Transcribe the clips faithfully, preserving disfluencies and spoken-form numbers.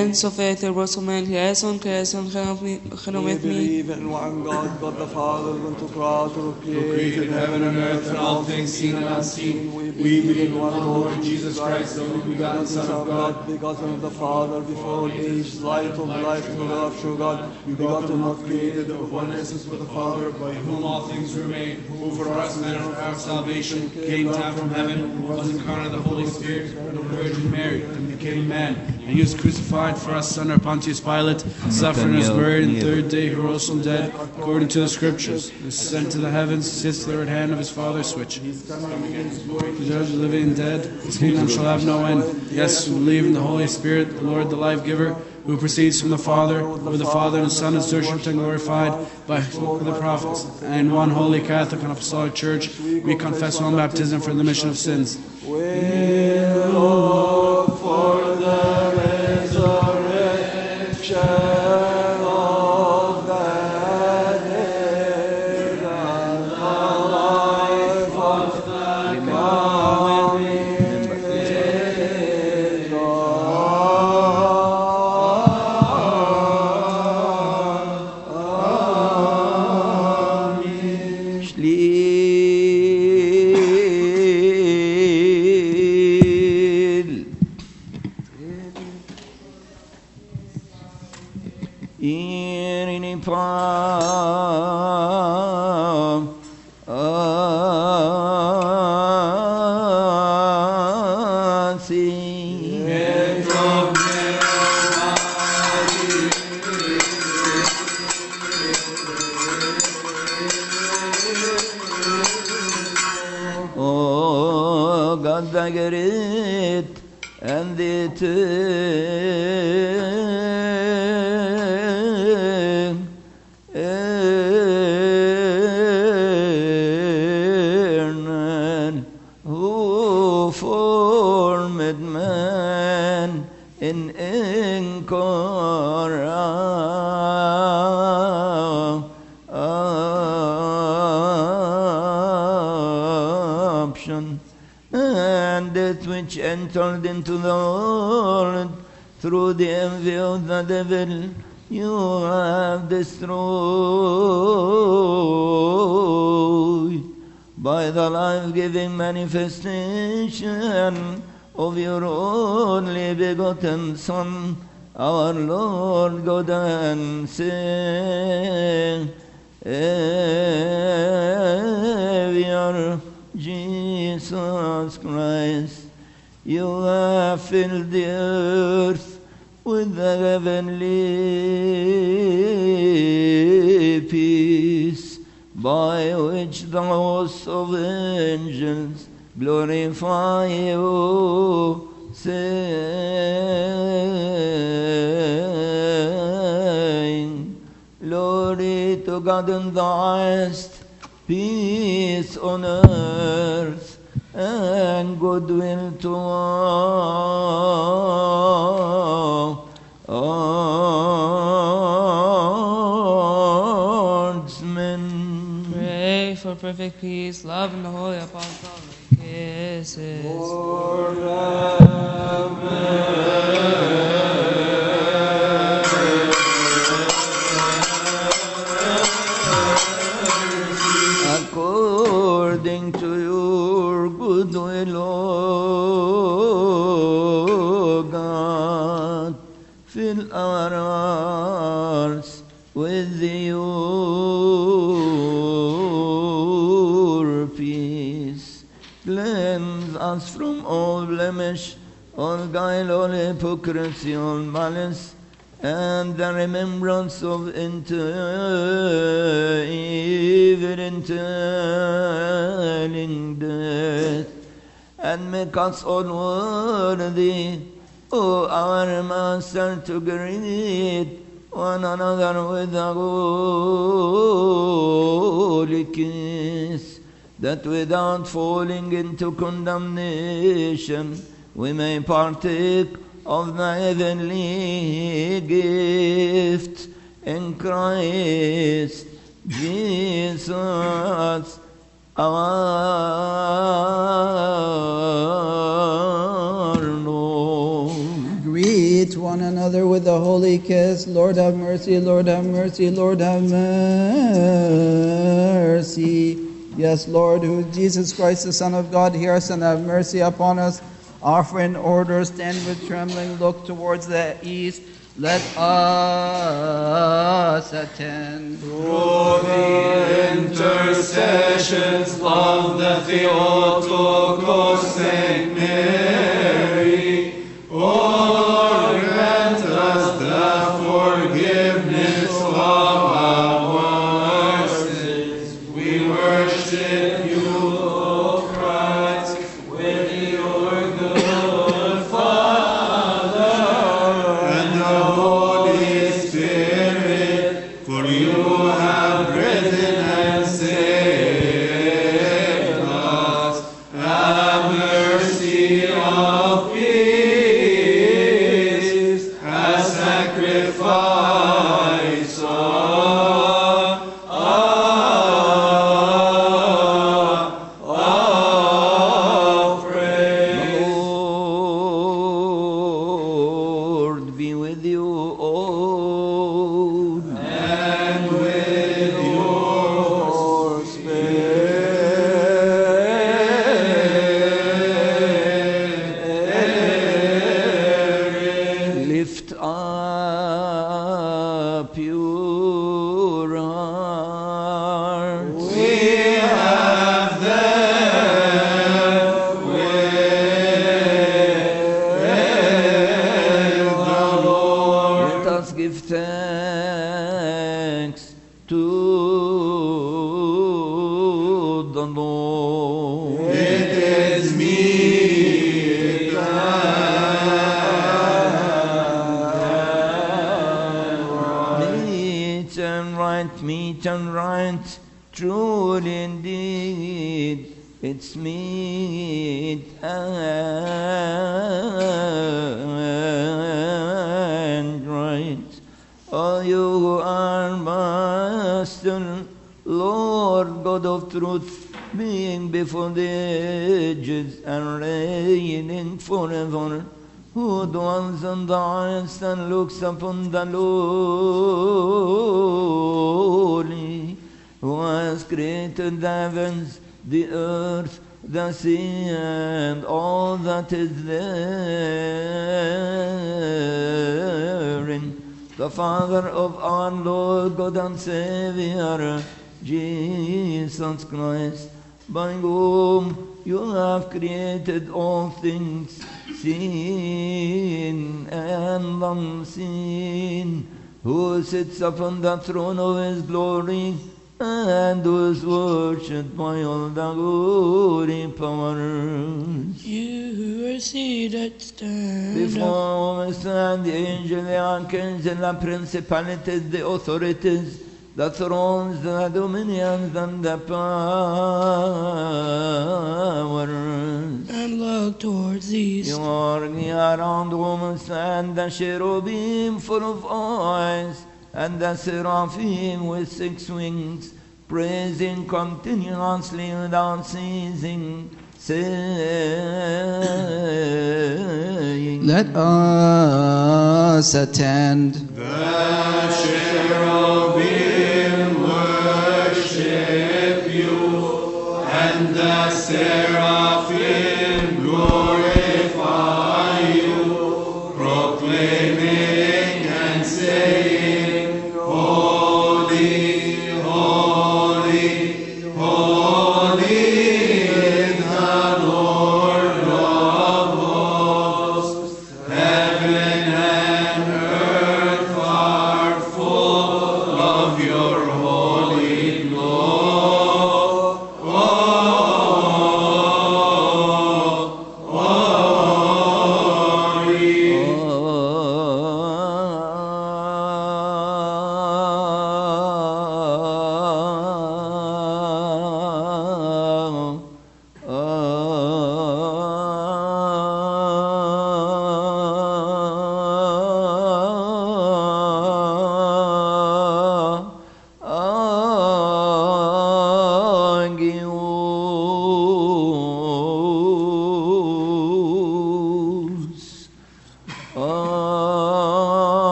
hands of faith, Jerusalem, Jason, Jason, Genom We with me. believe in one God, God the Father, one to creator, who Who created heaven and earth and all things seen and unseen. We We believe in one Lord Jesus Christ, the only begotten Son of God, begotten of the Father, before all age, light of life, true love, true God, begotten, not created, of one essence with the Father, by whom all things were made, who for us men of our salvation came down from heaven, was incarnate of the Holy Spirit and of the Virgin Mary, and became man. And he was crucified for us under Pontius Pilate, suffered and was buried, and third day he rose from dead, according to the Scriptures. He was sent to the heavens, sits at the right hand of his Father's which. He's coming again his glory to judge the living and dead. His kingdom shall have no end. Yes, we believe in the Holy Spirit, the Lord, the life-giver, who proceeds from the Father, with the Father and the Son is worshipped and glorified by the prophets. And in one holy Catholic and Apostolic Church, we confess one baptism for the remission of sins. We look for the resurrection of the dead and the life of the coming age. Irini pa Oh, God, I get it, and it who formed man in incorruption, and that which entered into the world through the envy of the devil, you have destroyed by the life-giving manifestation of your only begotten Son, our Lord God and Savior, Jesus Christ. You have filled the earth with the heavenly peace, by which the hosts of angels glorify you, saying, Glory to God in the highest, peace on earth, and goodwill to all. Pray for perfect peace, love, and the holy apostolic kisses. Lord, have mercy. According to your good will, O God, fill our hearts with your peace. Cleanse us from all blemish, all guile, all hypocrisy, all malice, and the remembrance of inter evil entailing death, and make us all worthy, O our Master, to greet one another with a holy kiss, that without falling into condemnation we may partake of the heavenly gift in Christ Jesus our Lord. Greet greet one another with a holy kiss. Lord have mercy, Lord have mercy, Lord have mercy. Yes, Lord, who is Jesus Christ, the Son of God, hear us and have mercy upon us. Offer in order, stand with trembling, look towards the east. Let us attend. Through the intercessions of the Theotokos Saint Mary, O grant us the forgiveness of our sins. We worship you, O Christ, with your good Father and the Holy Spirit, for you have risen and saved us. Have mercy of peace, a sacrifice of, of, of praise. The Lord be with you all. And with your spirit. Lift up your hearts. We have them with the Lord. Let us give thanks to the Lord. It is meet Meet and right, meet and right, truly indeed, it's meet and right. All you who are Master, Lord God of truth, being before the ages and reigning forever, who dwells on the highest and looks upon the lowly, who has created the heavens, the earth, the sea, and all that is therein, the Father of our Lord God and Savior, Jesus Christ, by whom you have created all things, seen and unseen, who sits upon the throne of his glory, and who is worshipped by all the glory powers. You who are seated, stand up. Before us stand the angels, the archangels, the principalities, the authorities, the thrones, the dominions, and the powers. And look towards the east. You are around whom stand the cherubim full of eyes, and the seraphim with six wings, praising continuously without ceasing, saying, Let us attend. The cherubim worship you, and the seraphim glorify you, proclaiming and saying, Holy, holy, holy is the Lord of hosts. Heaven and earth are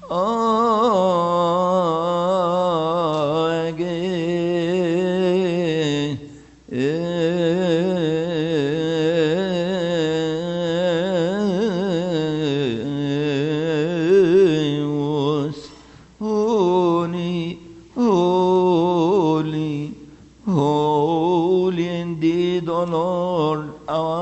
Holy, holy, holy indeed, O Lord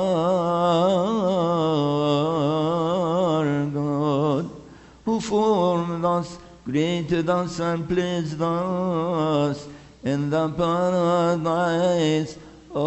our God, who formed us, created us, and placed us in the paradise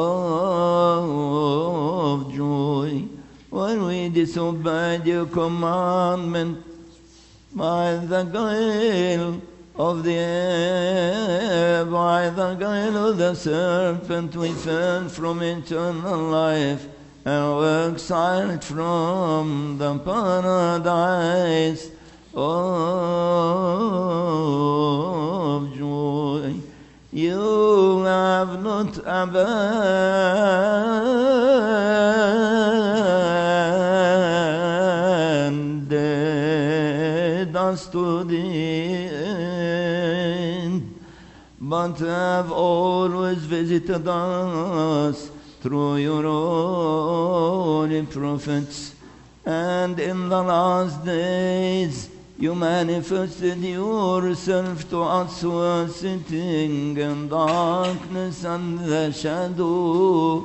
of joy. When we disobeyed your commandment, by the guile of the air, by the guile of the serpent, we fell from eternal life and were exiled from the paradise of joy. You have not abandoned us to the end, but have always visited us through your holy prophets. And in the last days you manifested yourself to us who are sitting in darkness and the shadow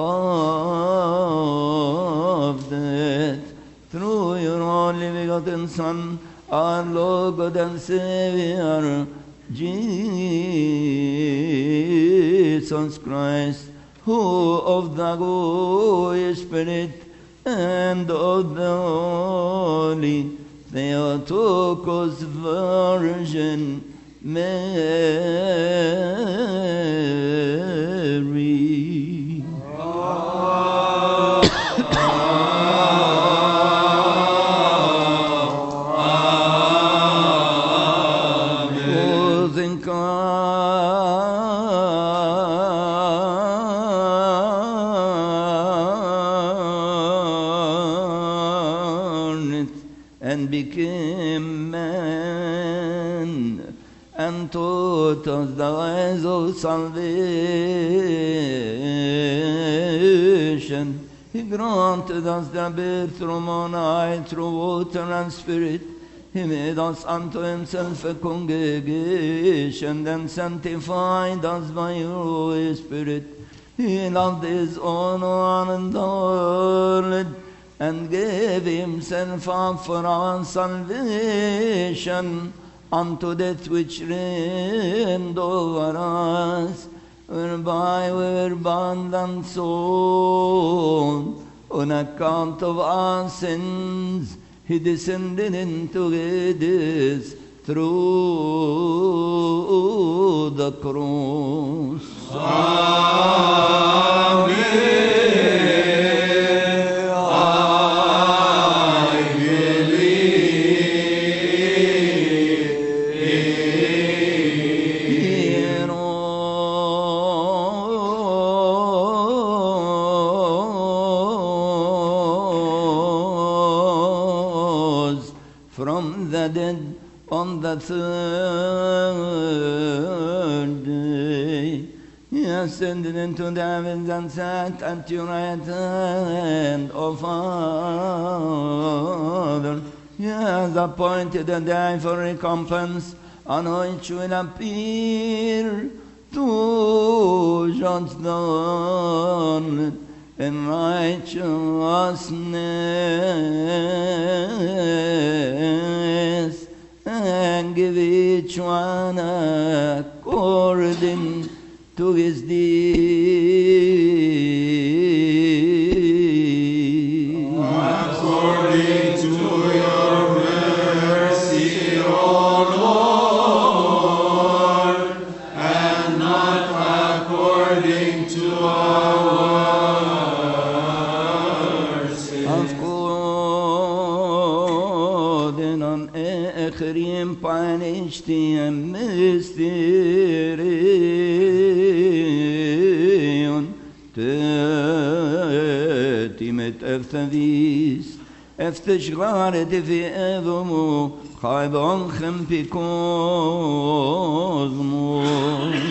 of death, through your only begotten Son, our Lord God and Savior, Jesus Christ, who of the Holy Spirit and of the Holy Theotokos Virgin Mary. Who's incarnate and became man, and taught us the ways of salvation. He granted us the birth from on high through water and spirit. He made us unto himself a congregation, and sanctified us by your Holy Spirit. He loved his own one and world, and gave himself up for our salvation unto death, which reigned over us, whereby we were bound and sold. On account of our sins, he descended into Hades through the cross. From the dead on the third day, he ascended into the heavens and sat at your right hand, O Father. He has appointed a day for recompense, on which will appear to judge the world in righteousness, and give each one according to his deed. According to your mercy, O Lord, and not according to our Ekhrim panishti mysterion tetimet eftavis افتش غارت في اذمو خايبون خمبي كوزموس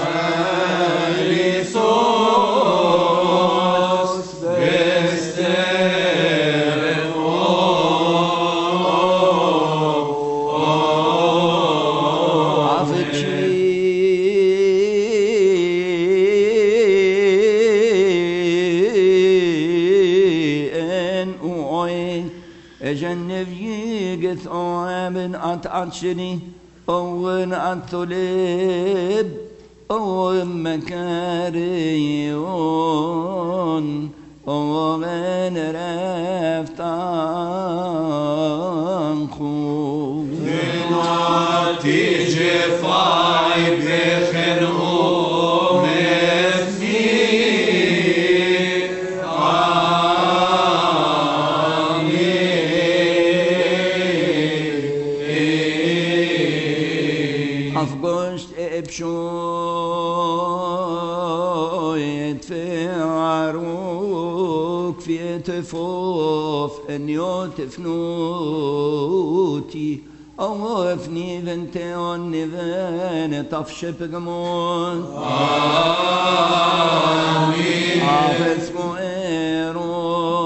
جنب يقث أوامن أتعشني أوين أتلب أوين مكاريون أوين رفتان خو نواتي جفاي بخن شويت في عروك في تفوف ان يوتفنوتي اوفني بنتي ونفن طفش بقمون آمين عافظ مؤيرو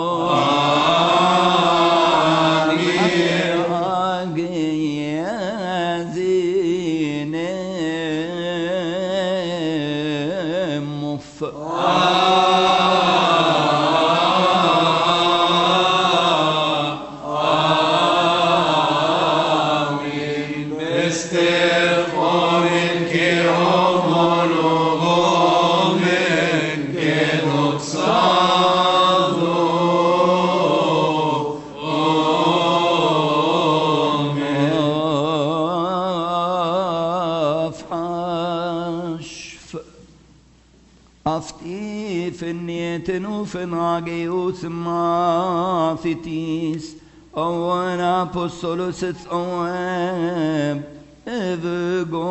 Finn ageus mathitis owen apostolus et owen evgo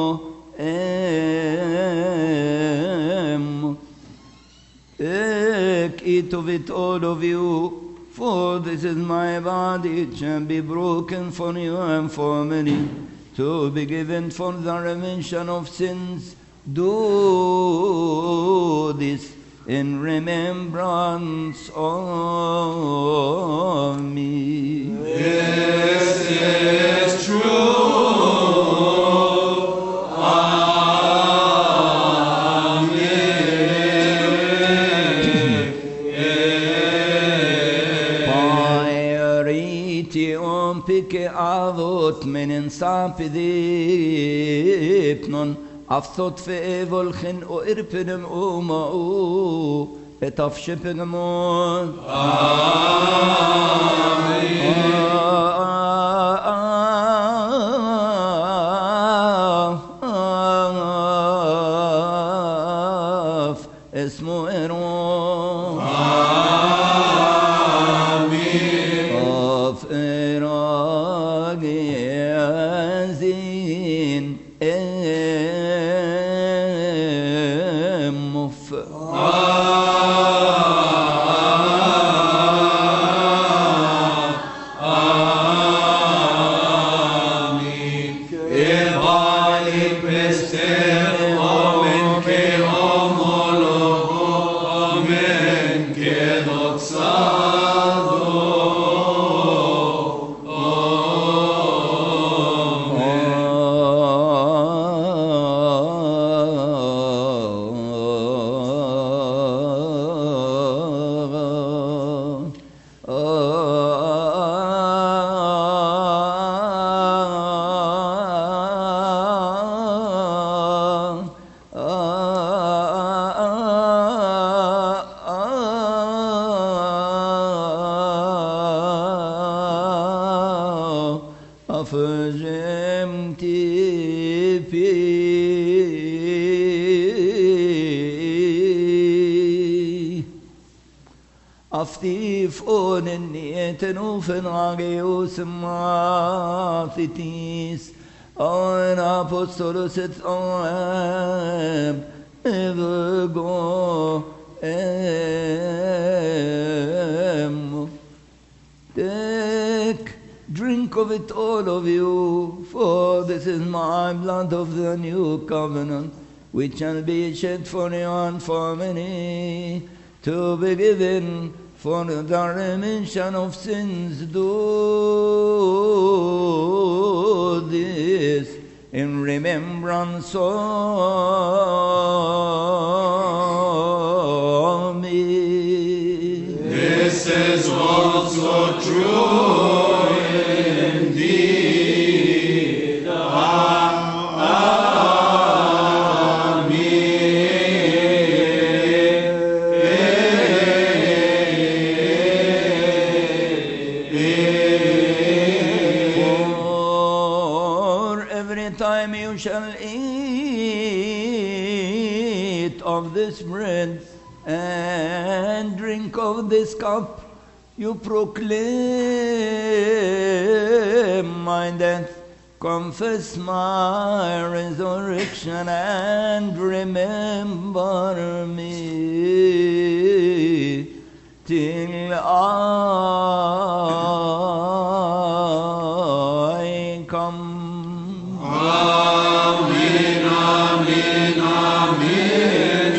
em ek it of it all of you for this is my body it shall be broken for you and for many to be given for the remission of sins do this in remembrance of me. This is true. Amen. Pairiti om pike avot menen sapidipnon أفضت في volgen o irpinem o ma o et afshippingamon. Amen. Esmo eron. Amen. Of eragezin. Aftif onen nieten ufen ageus mathitis on apostolus et oem evgo em Drink of it, all of you, for this is my blood of the new covenant, which shall be shed for you and for many, to be given for the remission of sins. Do this in remembrance of me. This is also true indeed. For every time you shall eat of this bread and drink of this cup, you proclaim my death, confess my resurrection, and remember me till I come. Amen, amen, amen.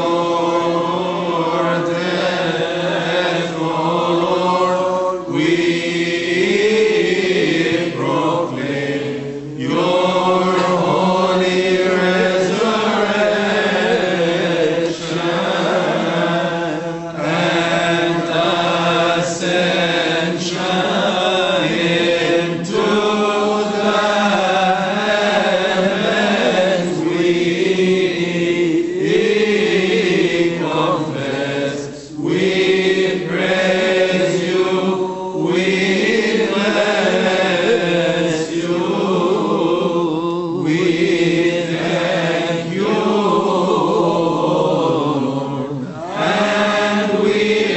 Your death, O Lord, we proclaim. Your holy resurrection and ascension into the heavens. We confess, we praise you, we bless you, we thank you, Lord, and we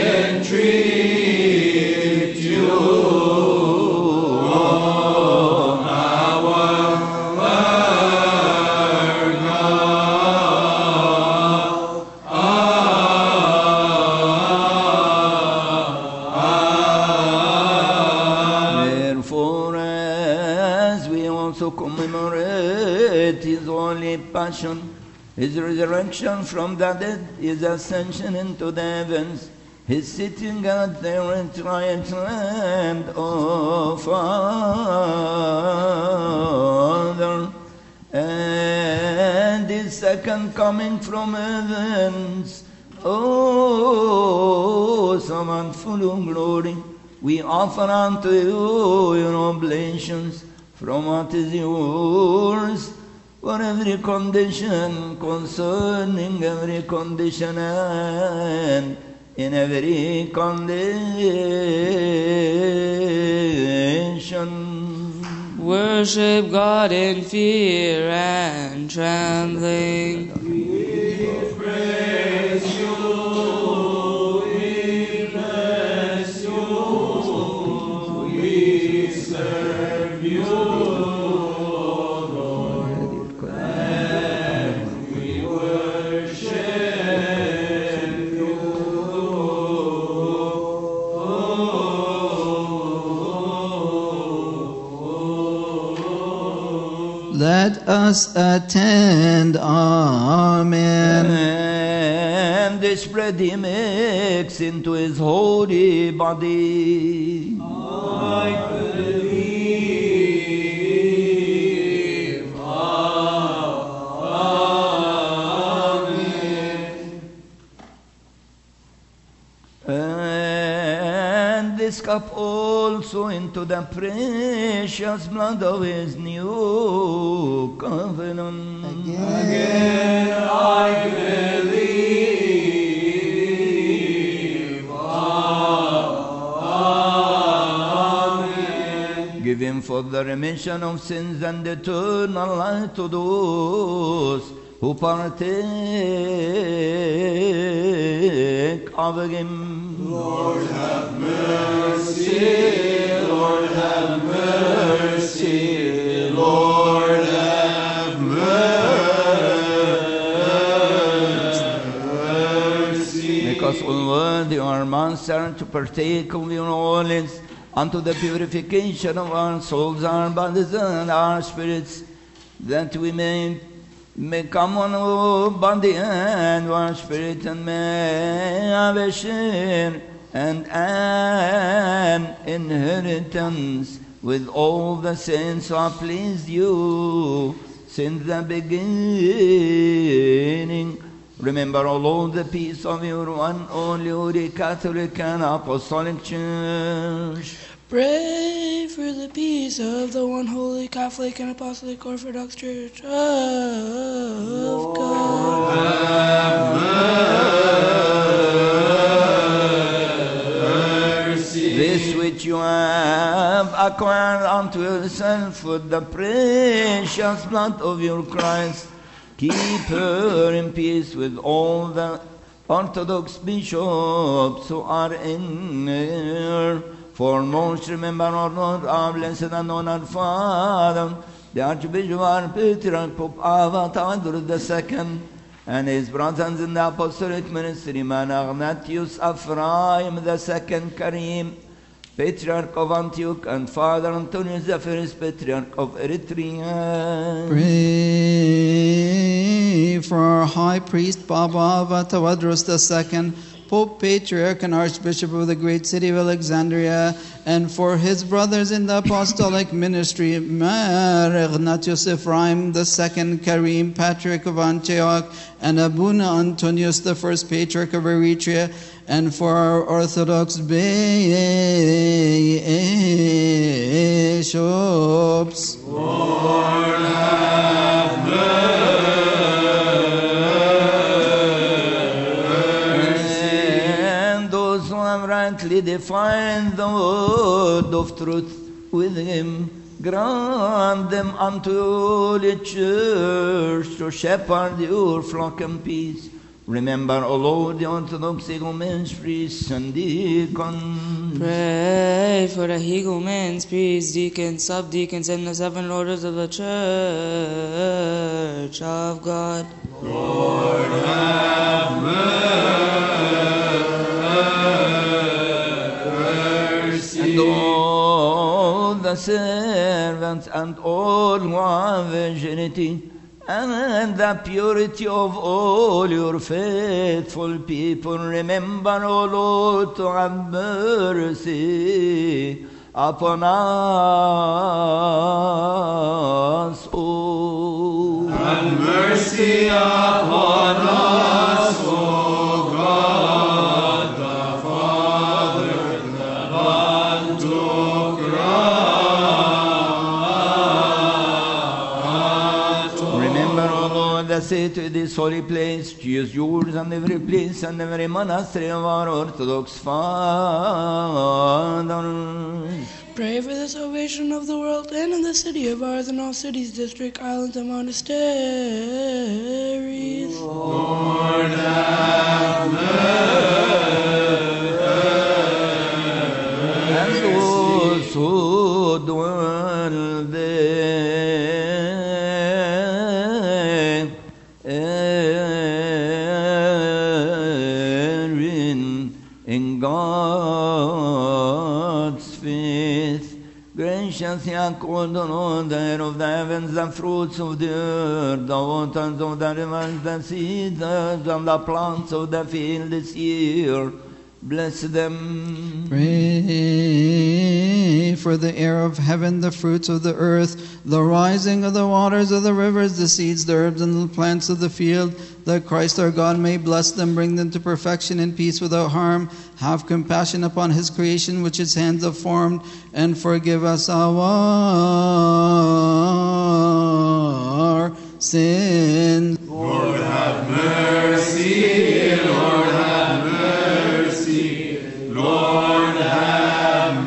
entreat you, oh, our Therefore, as we also commemorate his holy passion, his resurrection from the dead, his ascension into the heavens, his sitting at the right hand of Father, and his second coming from heavens, awesome and full of glory, we offer unto you your oblations from what is yours, for every condition, concerning every condition, and in every condition. Worship God in fear and trembling. praise you, we bless you, we serve you, Lord, and we worship you. Let us attend. Amen. And this bread he makes into his holy body. I believe. Amen. And this cup also into the precious blood of his new covenant. Again I believe. Amen. Give him for the remission of sins and eternal life to those who partake of him. Lord have mercy, Lord have mercy, Lord have mercy. Make us all worthy, our Master, to partake of your olives unto the purification of our souls, our bodies, and our spirits, that we may become one body and one spirit, and may have a share and an inheritance with all the saints who have pleased you since the beginning. Remember, O Lord, the peace of your one only Holy Catholic and Apostolic Church. Pray for the peace of the one holy Catholic and Apostolic Orthodox Church of God. This which you have acquired unto yourself with the precious blood of your Christ, keep her in peace with all the Orthodox bishops who are in her. Foremost, remember our Lord, our blessed and honored Father, the Archbishop, our Patriarch, Pope Ava Tawadros the Second, and his brothers in the Apostolic Ministry, Man Ignatius Ephraim the Second Karim, Patriarch of Antioch, and Father Antonius the First Patriarch of Eritrea. Pray for our High Priest, Baba Ava Tawadros the Second, Pope, Patriarch, and Archbishop of the great city of Alexandria, and for his brothers in the apostolic ministry, Mar Ignatius Ephraim the Second Karim, Patriarch of Antioch, and Abuna Antonius the First Patriarch of Eritrea, and for our Orthodox bishops. Lord, have mercy. Rightly define the word of truth with him, grant them unto the church to shepherd your flock in peace. Remember, O Lord, the Orthodox igumens, priests, and deacons. Pray for the igumens, priests, deacons, subdeacons, and the seven orders of the Church of God. Lord, have mercy. And all the servants and all who have virginity, and the purity of all your faithful people, remember, O Lord, to have mercy upon us all. Have mercy upon us, O God, the Father, the Pantocrator. Remember, O Lord, the say to this holy place, she is yours, and every place and every monastery of our Orthodox fathers. Pray for the salvation of the world and of the city of ours and all cities, district, islands, and monasteries. Lord, have mercy. And those who dwell therein in God's faith, gracious Yaakov, the Lord, the air of the heavens, the fruits of the earth, the waters of the rivers, the seeds and the plants of the field this year, bless them. Pray for the air of heaven, the fruits of the earth, the rising of the waters of the rivers, the seeds, the herbs, and the plants of the field, that Christ our God may bless them, bring them to perfection in peace without harm. Have compassion upon his creation which his hands have formed, and forgive us our sins. Lord, have mercy. Lord, have mercy. Lord, have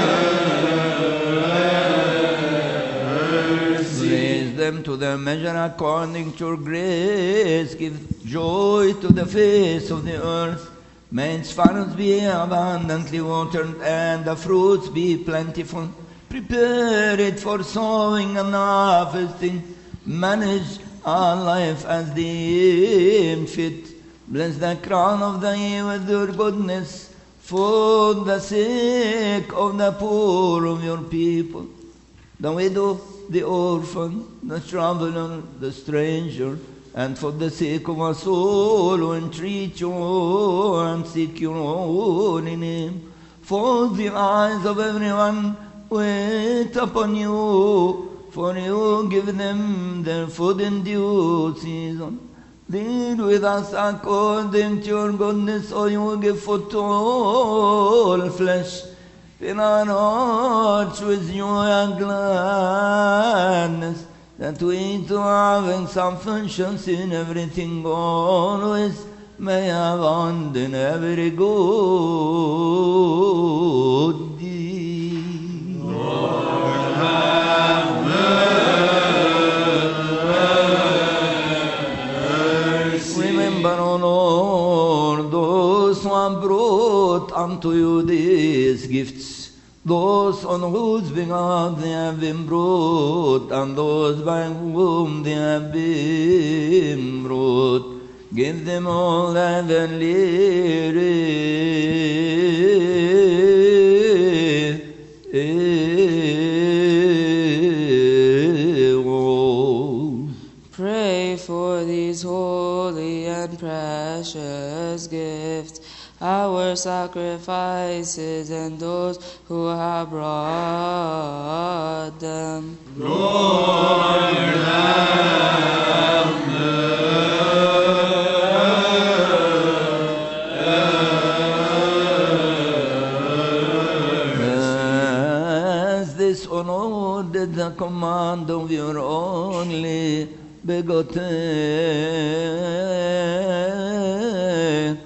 mercy. Raise them to their measure according to your grace. Give joy to the face of the earth. May its furrows be abundantly watered, and the fruits be plentiful. Prepare it for sowing and harvesting. Manage our life as deemed fit. Bless the crown of the year with your goodness. for the sake of the poor of your people, the widow, the orphan, the traveler, the stranger, and for the sake of us all who entreat you and seek your holy name, for the eyes of everyone wait upon you, for you give them their food in due season. Deal with us according to your goodness, or you will give food to all flesh. Fill our hearts with joy and gladness, that we too having sufficiency in everything always may abound in every good deed. Lord, have mercy. Remember, O Lord, those who have brought unto you these gifts, those on whose behalf they have been brought, and those by whom they have been brought. Give them all heavenly reward. Pray for these holy and precious gifts, our sacrifices, and those who have brought them. Lord, have As this honored the command of your only begotten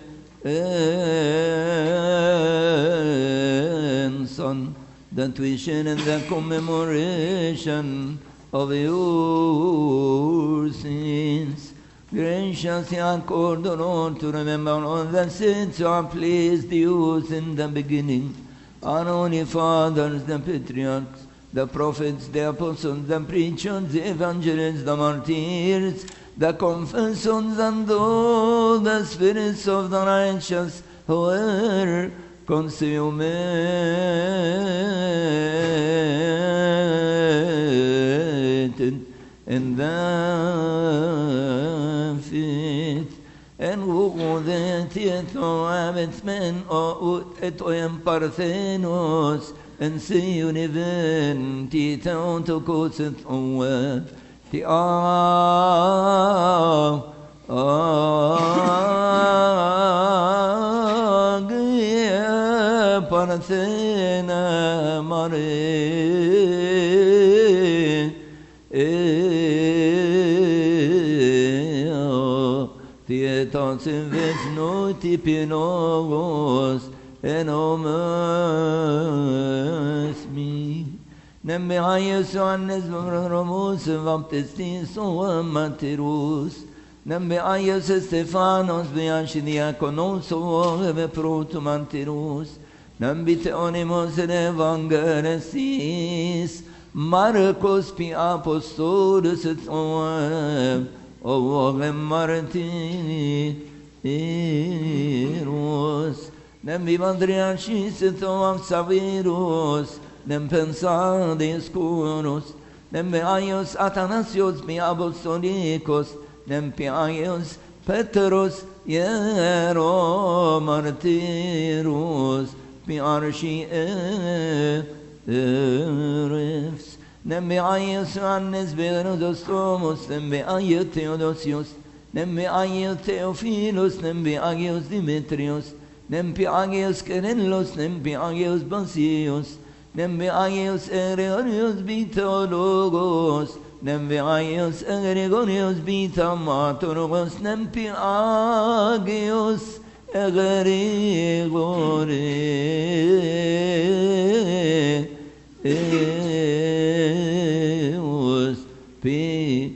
Son, that we share in the commemoration of your sins. Graciously accord, O Lord, to remember all the saints who have pleased you in the beginning, our holy fathers, the patriarchs, the prophets, the apostles, the preachers, the evangelists, the martyrs, the confessors, and all the spirits of the righteous who were consummated in the faith, and who the Tieto Abbots men or Etoyam Parthenos, and see you even Tito to Koset Owe, the Ah, Ah, Parthena Mare, Tieto Silves no Tipinos, and omas me. Nembe ayes Johannes Romus Baptistis o Materus. Nembe ayes Stephanos Beachidiaconos o Protomanterus. Nembe Theonimos Evangelistis. Marcos Pi Apostolus et Oem. O Martini Eros. Nem vivandriacis et oam savirus, nem pensadis curus, nem meaios Athanasios mi apostolicos, nem piaios Petrus iero martirus, piarchi erefs, nem meaios Johannes Berodostomus, nem meaios Theodosius, nem meaios Theophilus, nem meaios Demetrius, nem Piagius Kerenlos, nem Piagius Basius, nem Piagius Ereorius Bitologos, nem Piagius Egregorius Bitamatorogos, nem Piagius Egregorius Pi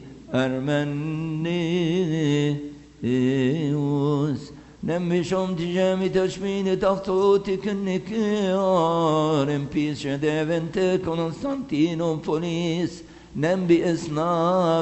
Armenius. Nem bishom tijami tashmini taftuti kunnikiar in pisha devente Constantinopolis nem bi isna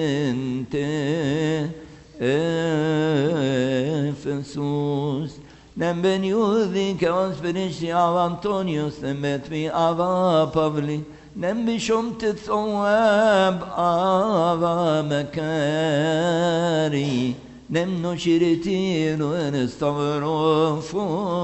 vishente Ephesus Nem ben Judi kaos benishi av Antonius, nem bet mi ava Pavli, nem bishom titzoab ava Makari, nem no shiritinu en estavrofo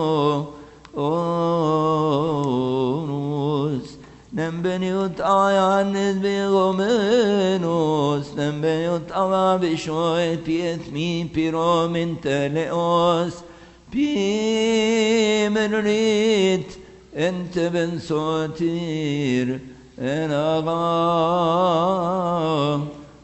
orus, nem ben yut ayanis bigomenos, nem ben yut ava bishoet piet mi piro min teleos, pi menrit ent ben sotir en aga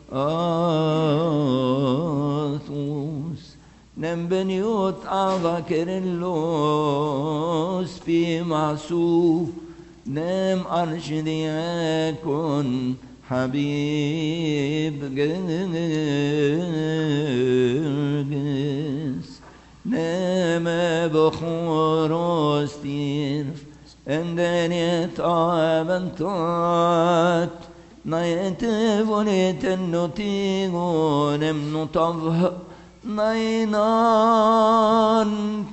athus, nem ben yut ava kerillos pi masuf, nem arshidiyakun habib gergis, nem bukhuros tirf, endeniet aventat, nayetevonit ennotigo, nem notavh, naynan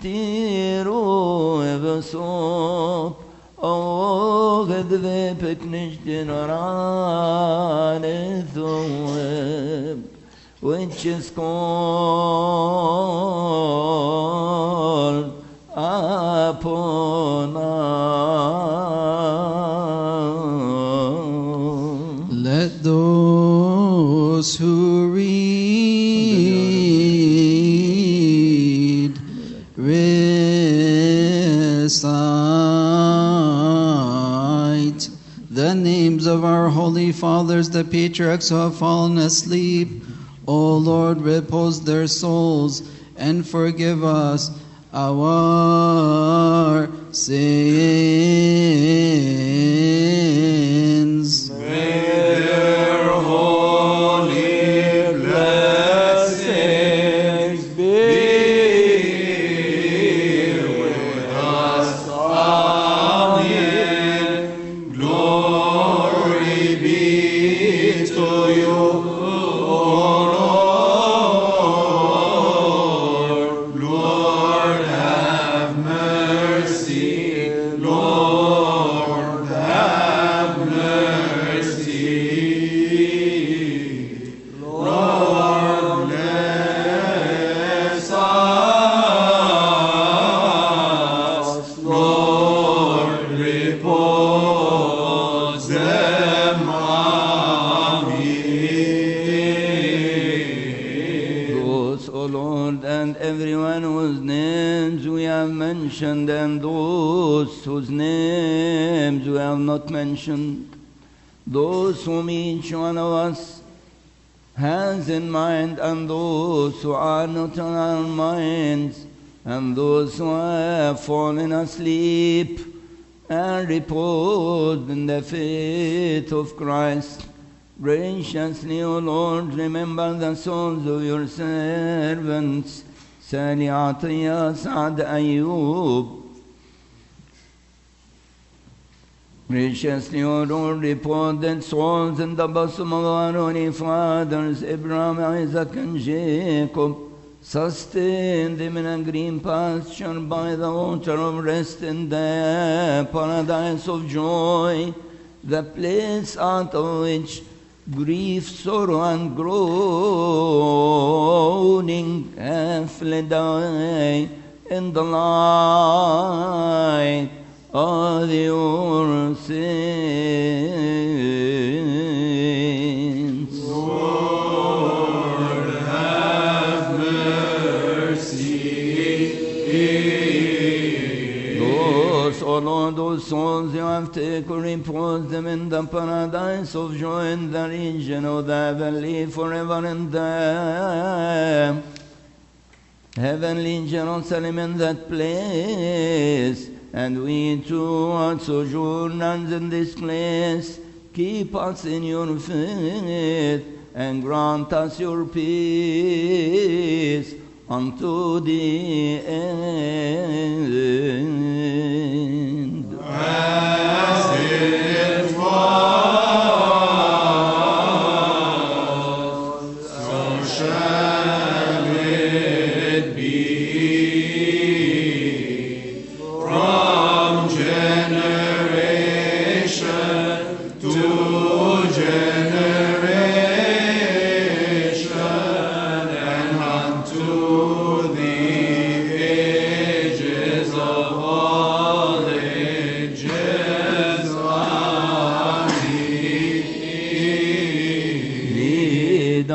tiro evsop, O gdve peknishtin aran ethoweb, which is called upon us. Let those who read recite the names of our holy fathers, the patriarchs who have fallen asleep. O Lord, repose their souls and forgive us our sins. Their holy blessings be with us. Amen. Glory be to you, O Lord. Lord, have mercy. Lord, have mercy. Lord, bless us. Lord, repose them. Amen. Those, O Lord, and everyone whose names we have mentioned, and those whose names we have not mentioned, those whom each one of us has in mind, and those who are not on our minds, and those who have fallen asleep and reposed in the faith of Christ. Graciously, O Lord, remember the souls of your servants, Sali Atiyah, Saad Ayub. Graciously, O Lord, report that souls in the bosom of our holy fathers, Abraham, Isaac, and Jacob, sustain them in a green pasture by the water of rest in the paradise of joy, the place out of which grief, sorrow, and groaning have fled away in the light of your saints. Lord, have mercy. Those, O Lord, those souls you have taken, repose them in the paradise of joy in the region of the heavenly forever in the heavenly Jerusalem in that place. And we too are sojourners in this place. Keep us in your faith and grant us your peace unto the end. As it was, so shall it be.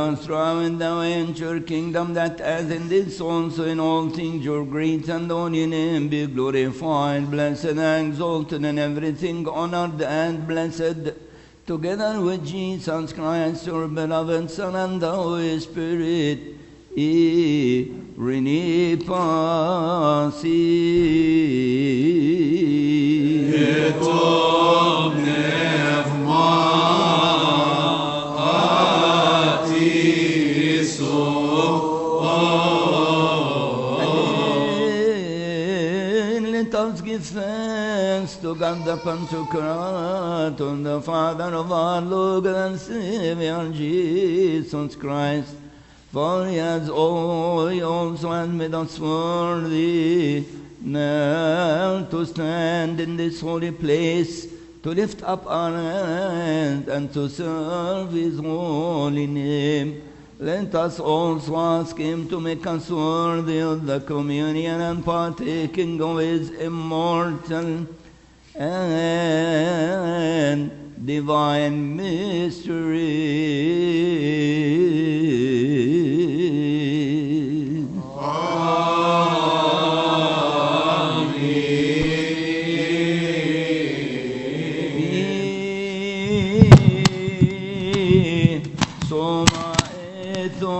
us through in the way and your kingdom, that as in this also in all things your great and only name be glorified, blessed and exalted, and everything honored and blessed, together with Jesus Christ, your beloved Son, and the Holy Spirit, e reni pasi. Etom nevmati so. Let us give thanks to God the Pantocrator, the Father of our Lord and Savior Jesus Christ. For he has all, he also has made us worthy now to stand in this holy place, to lift up our hands and to serve his holy name. Let us also ask him to make us worthy of the communion and partaking of his immortal and divine mysteries. Amen. Soma eto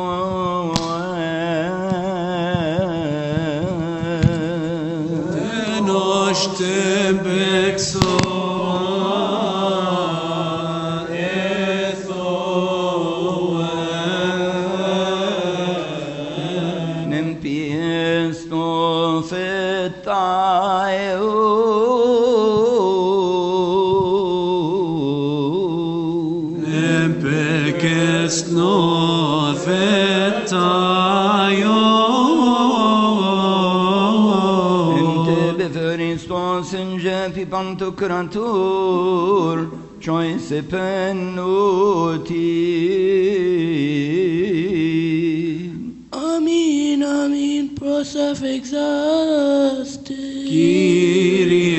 Enoshtem bekso. Pantocrator, choice penalty. Amin, amin, prosaf exaste. Kyrie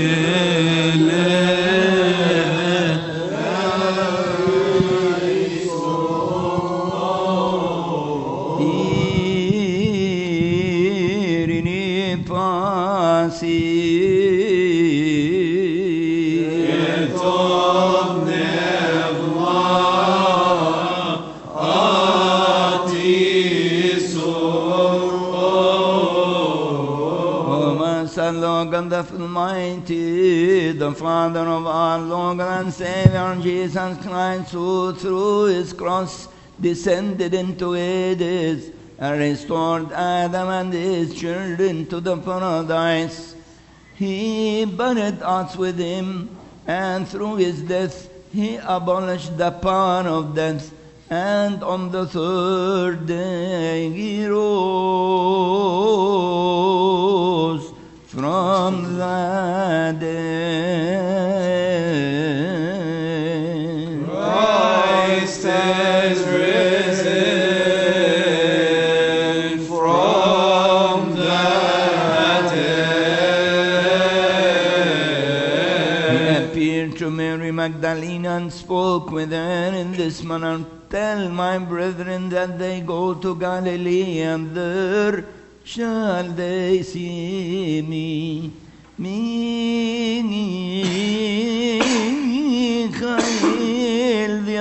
Irini pasi. God the Almighty, the Father of our Lord and Savior Jesus Christ, who through his cross descended into Hades and restored Adam and his children to the paradise. He buried us with him, and through his death he abolished the power of death, and on the third day he rose from the dead. Christ has risen from the dead. He appeared to Mary Magdalene and spoke with her in this manner, tell my brethren that they go to Galilee, and there shall they see me. Michael, the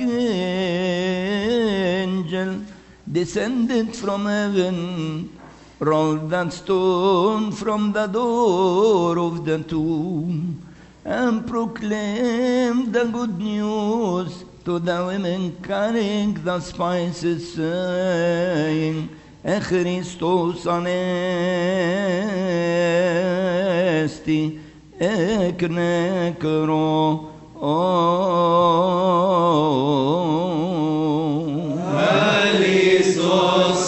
archangel, descended from heaven, rolled that stone from the door of the tomb, and proclaimed the good news to the women carrying the spices, saying, Christos anesti ek nekro. Christos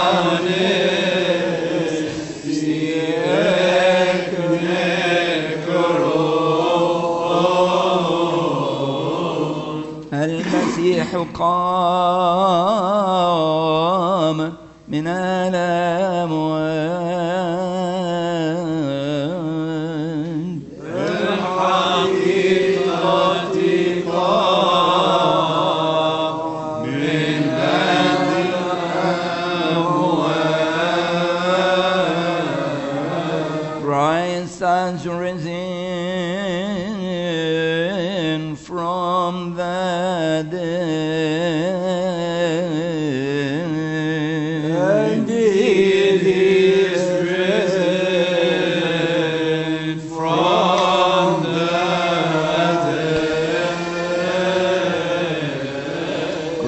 anesti ek nekro. المسيح قام من الأموات. الحقيقة قام من الأموات.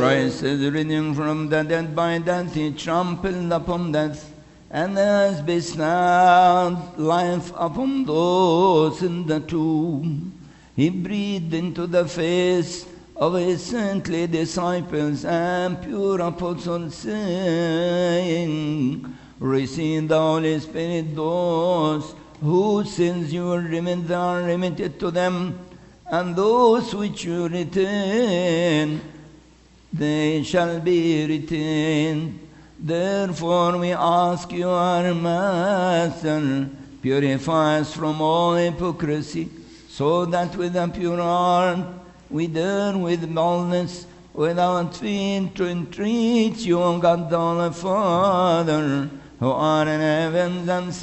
Christ is risen from the dead by death. He trampled upon death and has bestowed life upon those in the tomb. He breathed into the face of his saintly disciples and pure apostles, saying, receive the Holy Spirit. Those whose sins you will remit are remitted to them, and those which you retain, they shall be retained. Therefore we ask you, our Master, purify us from all hypocrisy, so that with a pure heart we dare with boldness, without fear, to entreat you, O God, the Holy Father, who art in heaven, and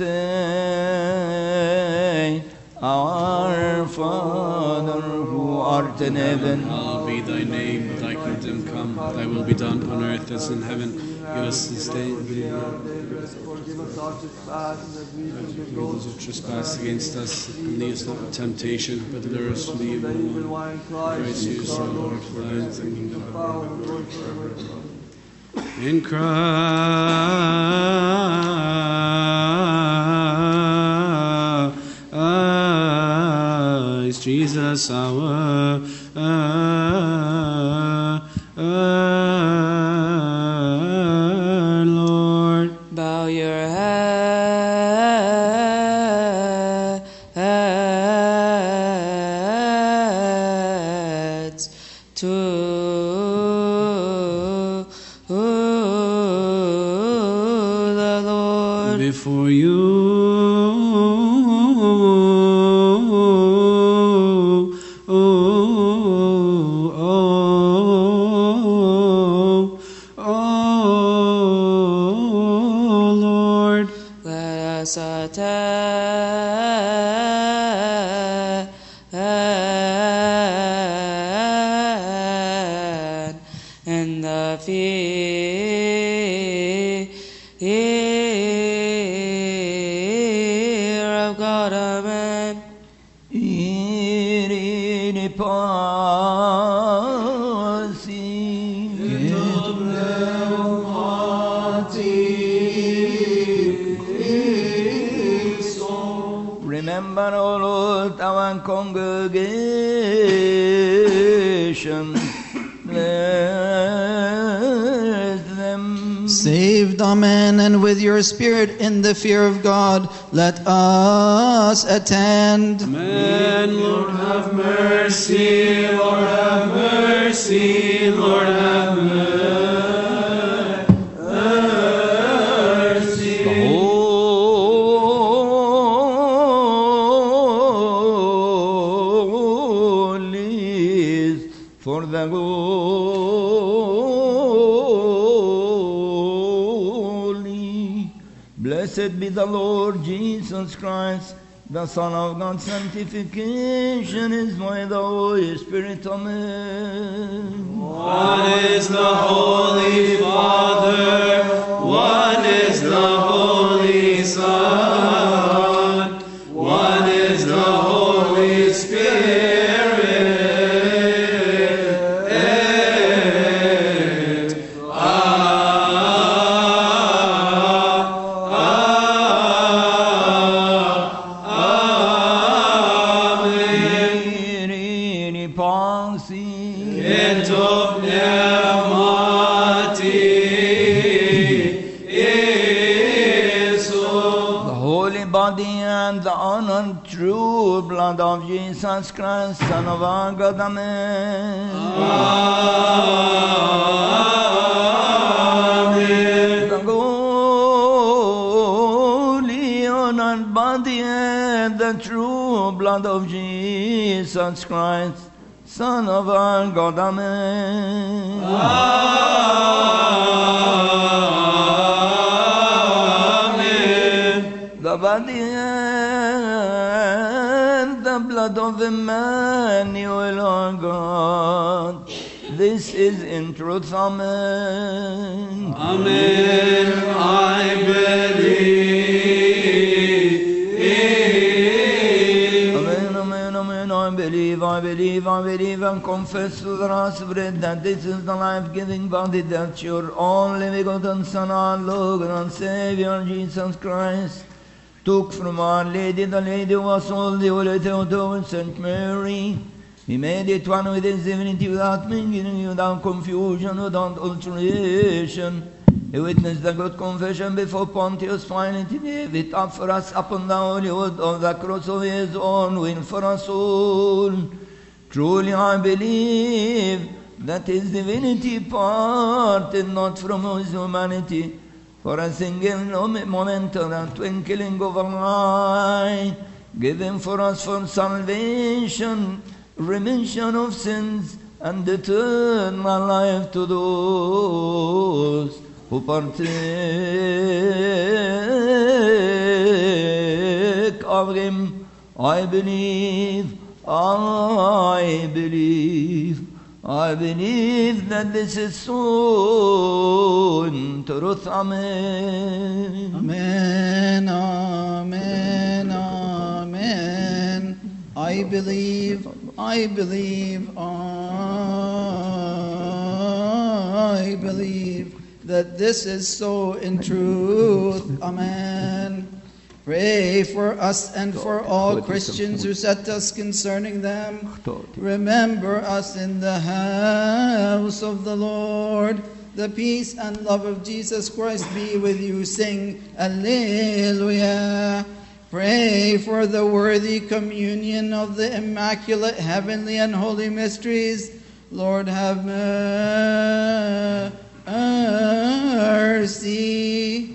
say, Our Father, who art in heaven, hallowed be thy name. Thy kingdom come. Thy will be done on earth as in heaven. Give us this day the Forgive us our trespasses, as we forgive those those who trespass against us, and lead us not into temptation, but deliver us from the evil evil one. one. Christ, Christ, you Jesus, are our Lord, Lord, for thine is the kingdom. the power, and the glory forever. In Christ Jesus our uh, uh, Lord. Bow your heads to the Lord. Before you, oh, oh, oh, oh, Lord. Let us attend in the fear of God. Amen. Irene pasi, remember, O Lord, our congregation. Bless them. Saved, amen, and with your spirit in the fear of God, let us attend. Amen. Lord have mercy, Lord have mercy, Lord have mercy. The holies for the holy. Blessed be the Lord Jesus Christ, the Son of God. Sanctification is by the Holy Spirit. Amen. One is the Holy Father, one is the Holy Son, one is the Holy Spirit. Irene pasi, Ento pneumati Iesu. the holy body and the honored true blood of Jesus Christ, Son of our God. Amen. Amen. The holy honored body and the true blood of Jesus Christ, Son of our God. Amen. Amen. The body and the blood of Emmanuel, our God. This is in truth. Amen. Amen. I believe. Amen, amen, amen. I believe, I I believe, I believe and confess with our spirit that this is the life-giving body that your only begotten Son, our Lord and Savior, Jesus Christ, took from Our Lady, the Lady who was all the Holy Theotokos, Saint Mary. He made it one with His divinity without mingling, without confusion, without alteration. He witnessed the good confession before Pontius Pilate. He gave it up for us upon the holy wood of the cross of His own will for us all. Truly I believe that His divinity parted not from His humanity for a single moment or a twinkling of an eye, given for us for salvation, remission of sins, and eternal life to those who partake of Him. I believe, I believe, I believe that this is so in truth. Amen. Amen, amen, amen. I believe, I believe, I believe that this is so in truth. Amen. Pray for us and for all Christians who set us concerning them. Remember us in the house of the Lord. The peace and love of Jesus Christ be with you. Sing Alleluia. Pray for the worthy communion of the immaculate heavenly and holy mysteries. Lord, have mercy.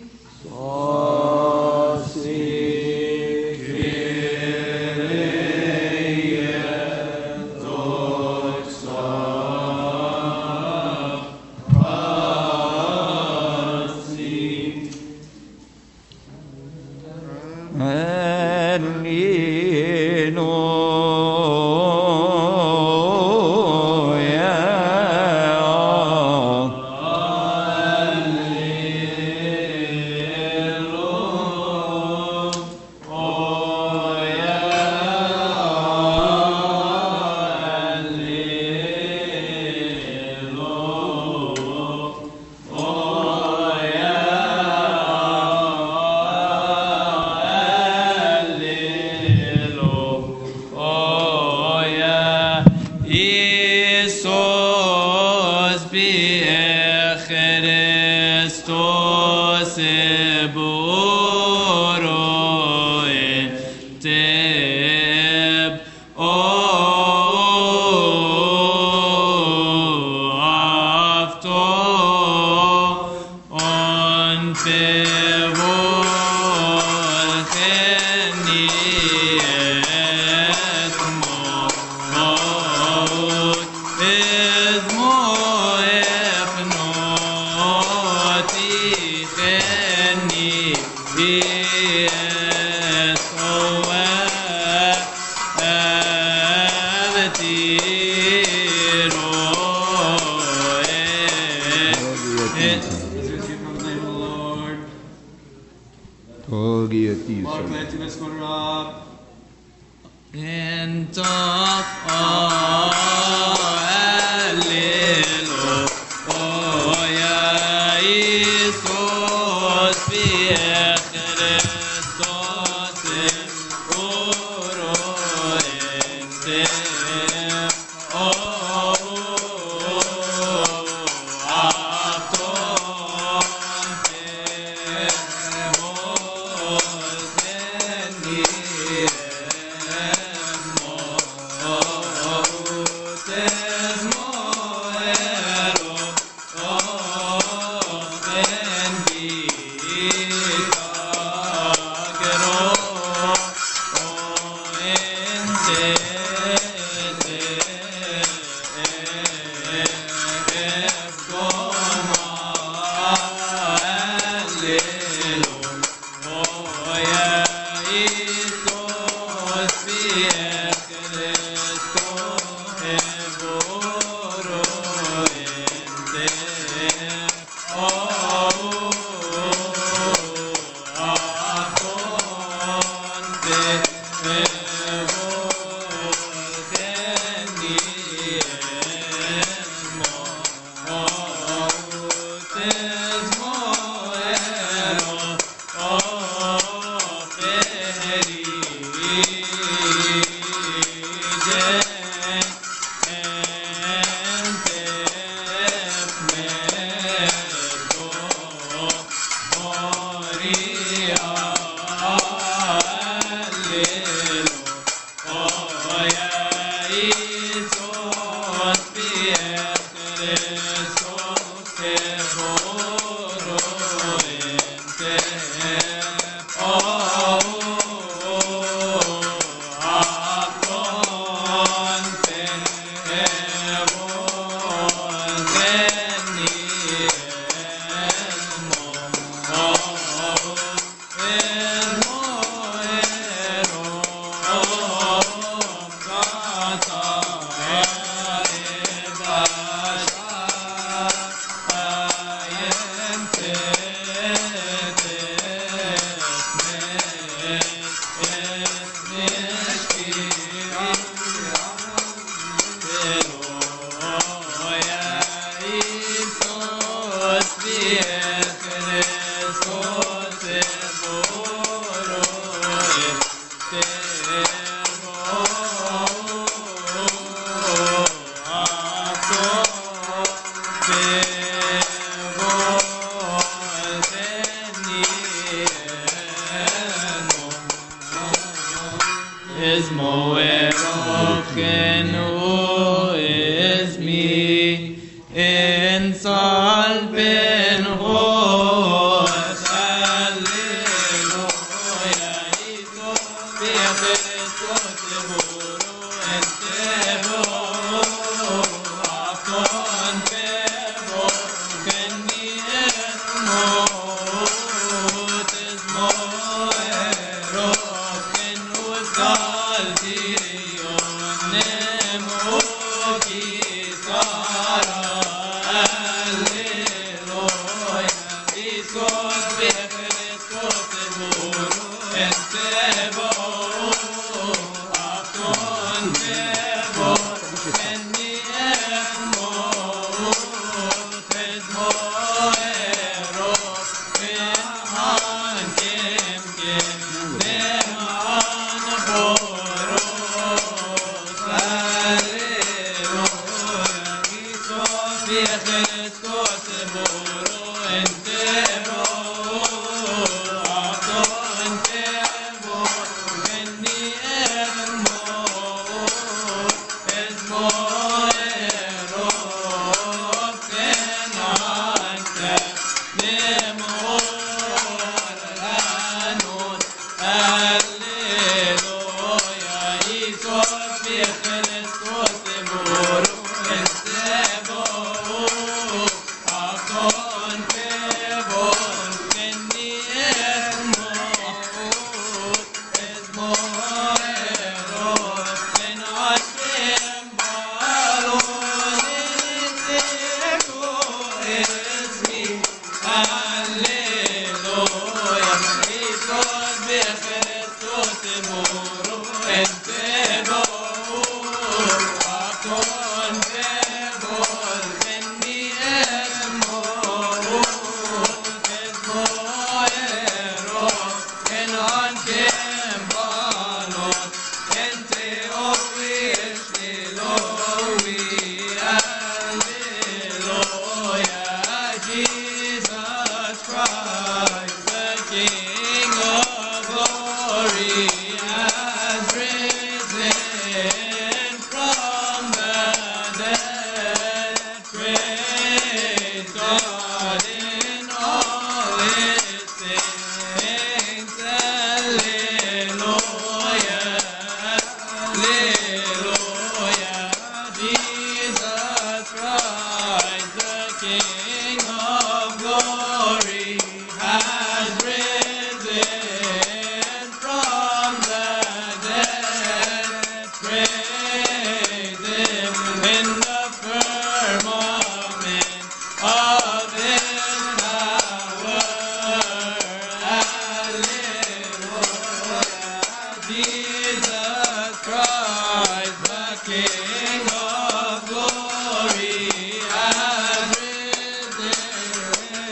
King of glory has risen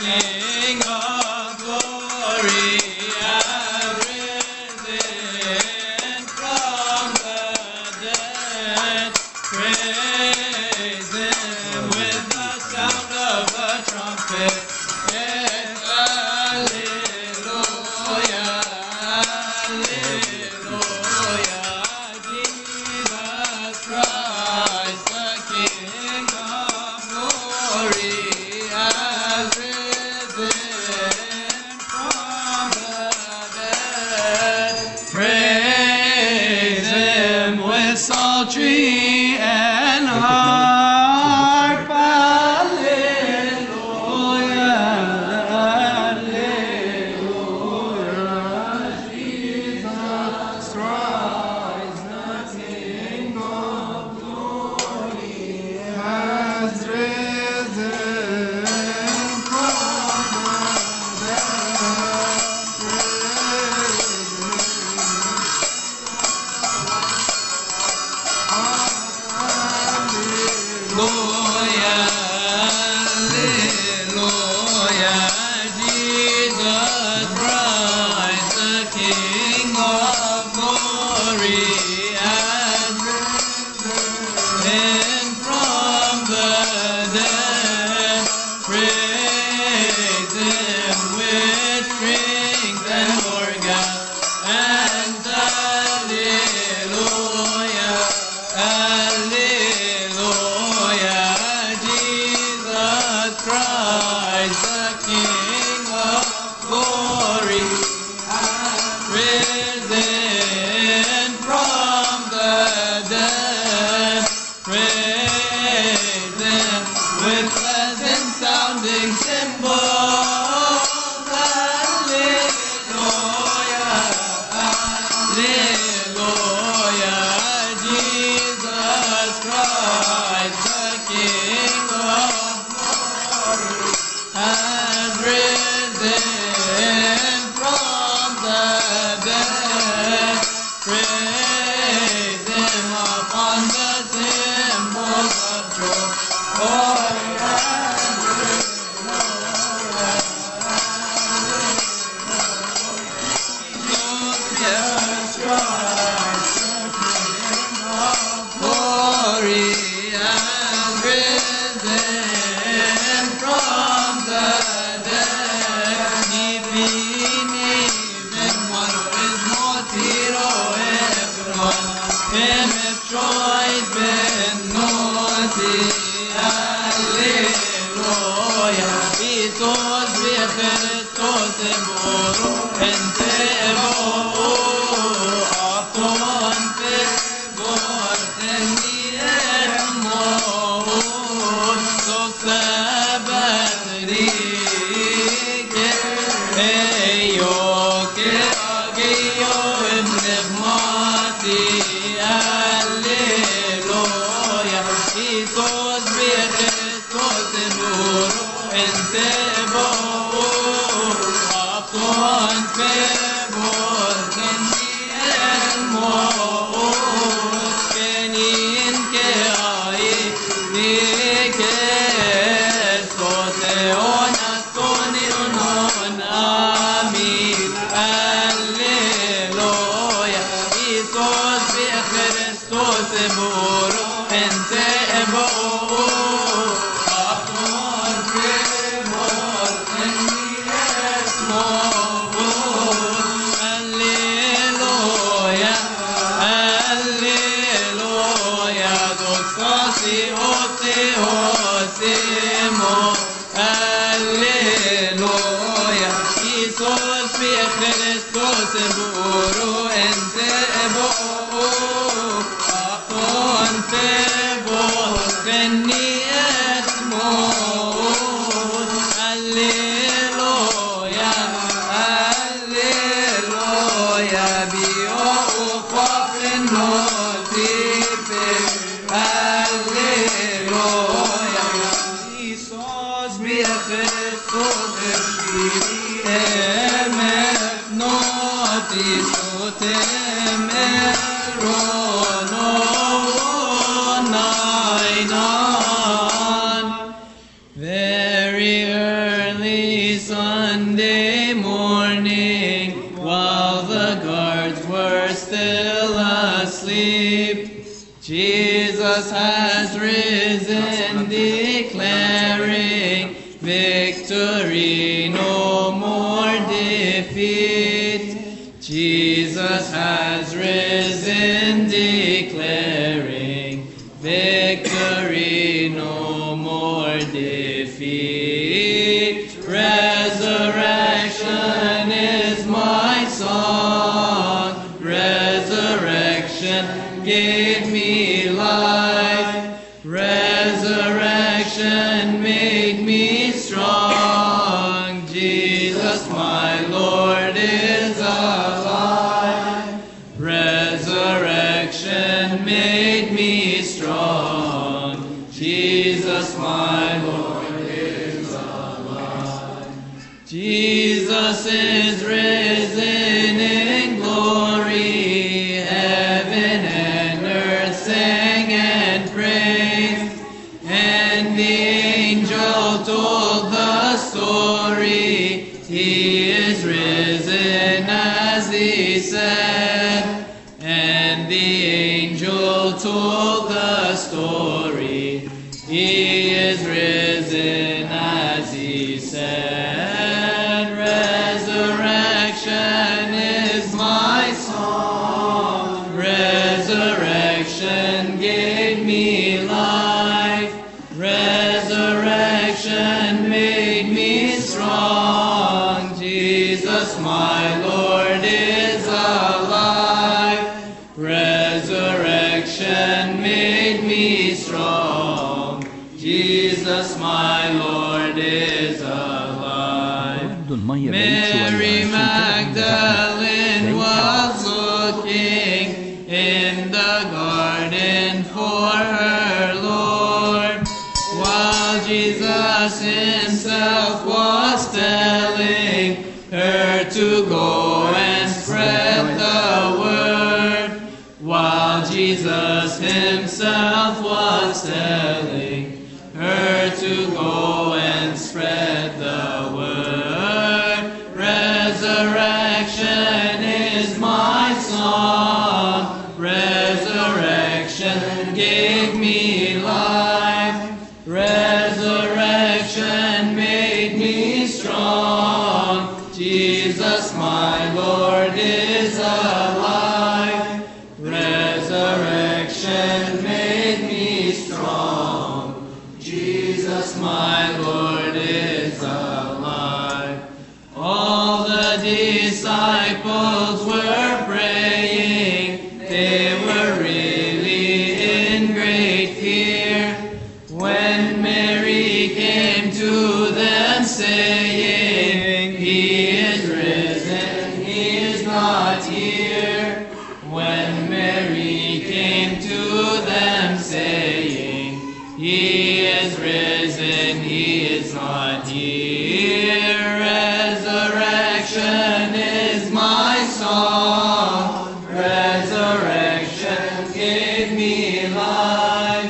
King of glory has risen from the dead. Praise him with the sound of a trumpet. Yes, hallelujah, hallelujah. Jesus Christ, the King of glory, has risen from the dead. Praise him with psaltery and harp. Hallelujah, hallelujah. Jesus Christ, the King of glory, has risen from the Hallelujah, hallelujah. Jesus Christ, the King of glory, has risen from the dead. Praise him with strings and organ and hallelujah, hallelujah. Jesus Christ, the King of glory, has risen from the dead. Praise him with pleasant sounding cymbals. Hallelujah, hallelujah. Jesus Christ, the King of glory, has risen from the dead. Praise him upon the cymbals of joy. Jesus Christ, the King of glory, has risen from the dead. Even one who is Motiro Hebron, him if Troy's been naughty. Hallelujah. Jesus Christos emoro entero apton pegor teniermo so sabatri que yo que agio pneumati. Hallelujah. Jesus Christos emoro entero apton pegor teniermo kenin que hay ni que soteonas con unon amin. Hallelujah. Jesus Christos emoro entero apton pegor teniermo. Hallelujah, hallelujah. Doxasi ote osimo. Hallelujah. Jesus Christos emoro entero apton pegor teniermo. Hallelujah, hallelujah. Bio ufafen notipe. Hallelujah. Jesus Christos emef notis Very early Jesus has risen, declaring victory, no more defeat. Jesus has risen, declaring victory, no more defeat. Resurrection is my song. Resurrection gave me life. Resurrection made me strong. Jesus, my Lord, is alive. Resurrection made me strong. Jesus, my Lord, is alive. Jesus is risen in glory. Heaven and earth sang and praised. And the angel told the story. He is risen as he said. And the angel told the story. He is risen as he said. Resurrection is my song. Resurrection gave me life. Resurrection made me strong. Jesus, my Lord, is alive. Resurrection made me strong. Jesus, my Lord, is alive. Mary Magdalene was looking in the garden for her Lord, while Jesus himself was telling her to go and spread the word. While Jesus himself was telling her to go and spread the word. Resurrection is my song. Resurrection gave me life. Resurrection made me strong. Jesus, my Lord, is alive. Resurrection made me strong. Jesus, my Lord, is alive. All the disciples were praying. They were really in great fear when Mary came to them saying, He is risen, He is not here. When Mary came to them saying, He is risen, He is not here. Resurrection is my song. Resurrection gave me life.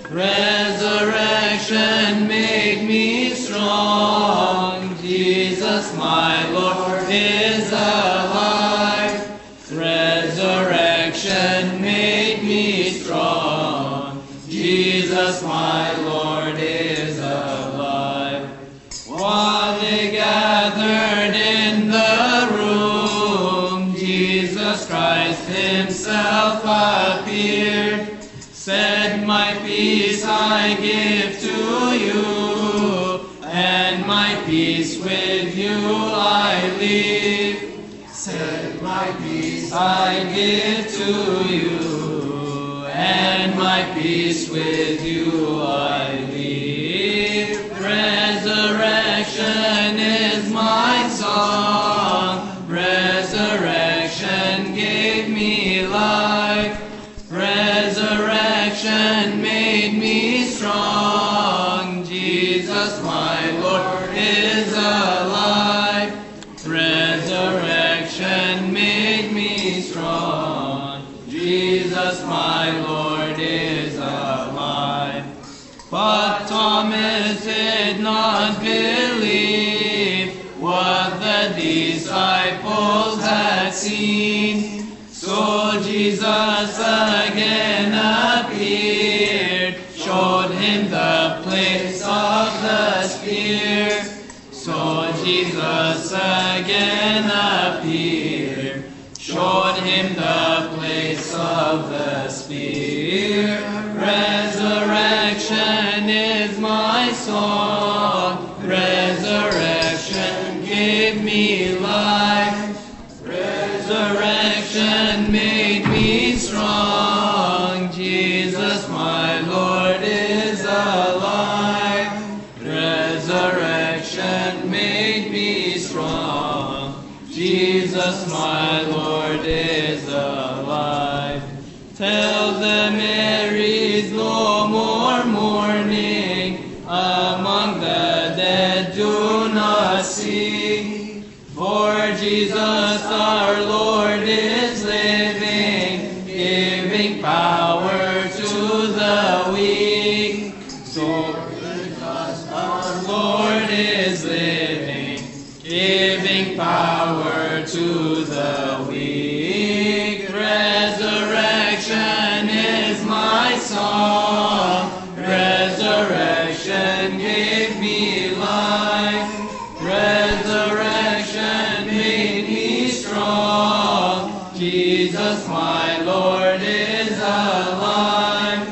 Resurrection made me strong. Jesus, my Lord, is alive. Resurrection made me strong. Jesus, my Lord, is alive. While they gathered in the room, Jesus Christ himself appeared, said, My peace I give to you, and my peace with you I leave. Said, My peace I give to you, and my peace with you I leave. Resurrection is my song. Resurrection gave me life. Resurrection made me strong. Jesus, my Lord, is alive. Resurrection made me strong. Jesus, my Lord, is alive. But Thomas did not believe what the disciples had seen. So Jesus again appeared the spear. So Jesus again appeared, showed him the place of the spear. Resurrection is my song. Resurrection gave me life. Resurrection made me strong. Jesus, my Lord, is alive. Resurrection made me strong. Jesus, my Lord, is alive. Tell the Marys no more mourning. Among the dead do not sing. For Jesus our Lord is living, giving power to the weak. So Jesus our Lord is living, giving power to the weak. Resurrection is my song. Resurrection gave me life. Resurrection made me strong. Jesus my Lord is alive.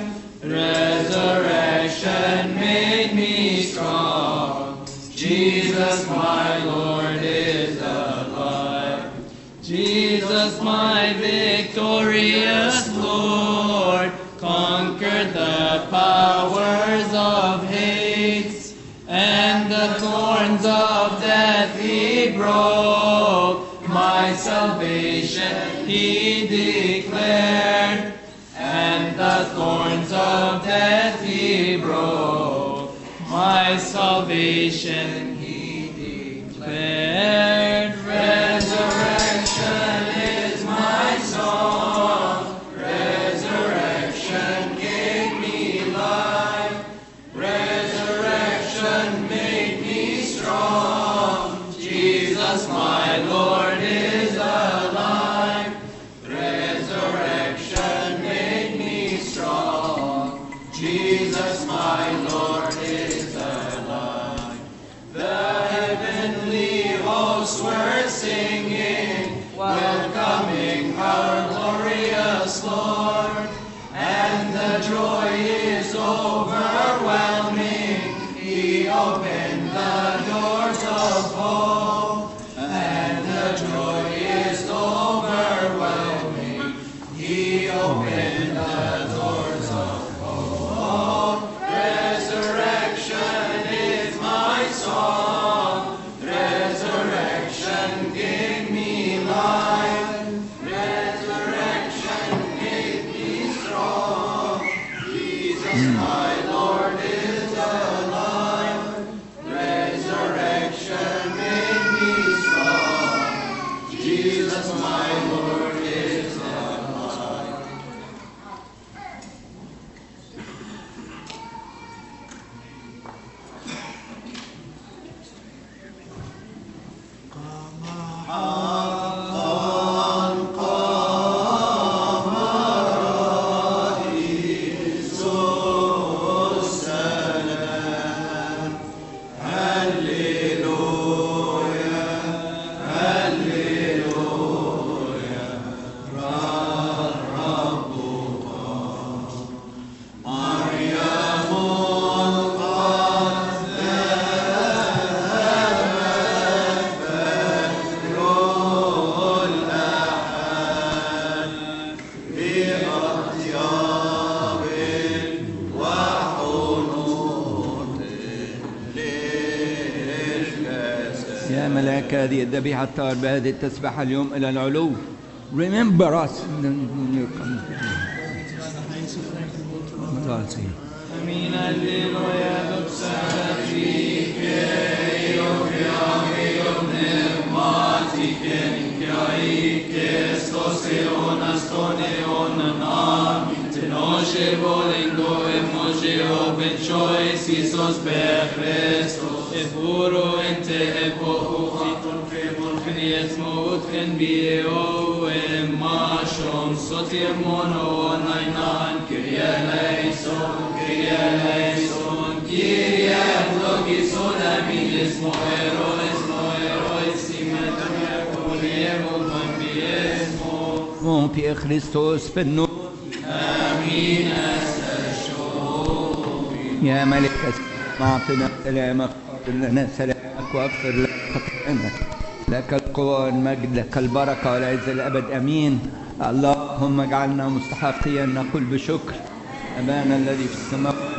Resurrection made me strong. Jesus my Lord is alive. Jesus my victorious Lord conquered the powers of hate, and the thorns of death he broke. My salvation he declared, and the thorns of death he broke. My salvation he declared. Resurrection is my song. Resurrection gave me life. Resurrection made me strong. Jesus my Lord is alive. Resurrection made me strong. Jesus my Lord is alive. The heavenly hosts were singing, welcoming our glorious Lord. And the joy is overwhelming. He opened the doors of hope, and the joy is overwhelming. He opened the doors of hope. Resurrection is my song. Resurrection gave me life. Resurrection made me strong. Jesus my Lord is alive. Resurrection made me strong. Jesus my Lord is alive. يا ملاك هذه الذبيحة الطاهر بهذه التسبحة اليوم إلى العلو. Remember us. Amin, alleluia, doxata fiche, io chiami, io pneumatiche, chiaiche, stoseona, stoneona, nam, tenosce volengo, e moge open choice, isos per Christo, e puro ente, e poco, fiton, femon, kniet, mout, ken bio, e mashon, sotir mono, nainan, kyrie eleison, Kyrie eleison, Kyrie Mon Père Christos بالنور. آمين. يا ملك السماء أعطنا سلامك، اغفر لنا سلامك واغفر لنا خطايانا. لك القوة والمجد، لك البركة والعز الأبد. أمين. اللهم اجعلنا مستحقين نقول بشكر أبانا الذي في السماء